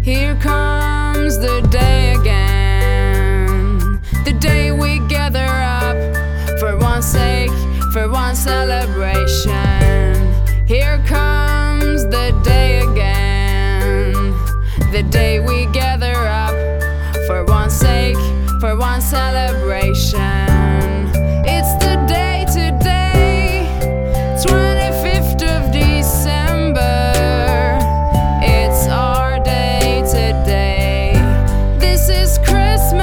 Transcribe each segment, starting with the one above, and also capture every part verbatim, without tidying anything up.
Here comes the day again, the day we gather up for one sake, for one celebration. Here comes the day again, the day we gather up for one sake, for one celebration. It's the day today, twenty-fifth of December. It's our day today. This is Christmas.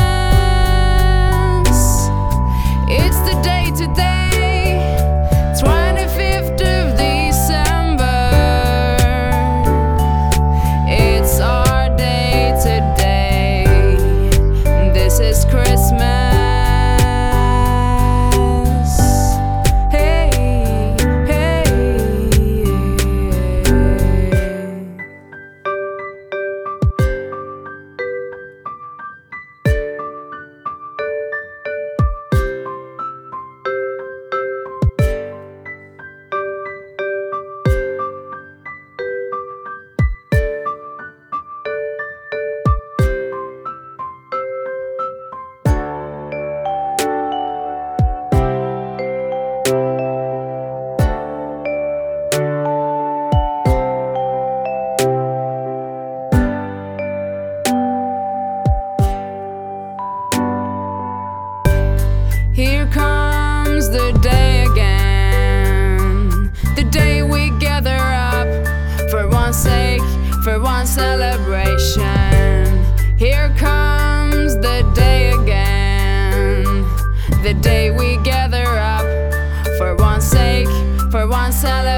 It's the day today, twenty-fifth of December. It's our day today. This is Christmas. Here comes the day again, the day we gather up for one sake, for one celebration. Here comes the day again, the day we gather up for one sake, for one celebration.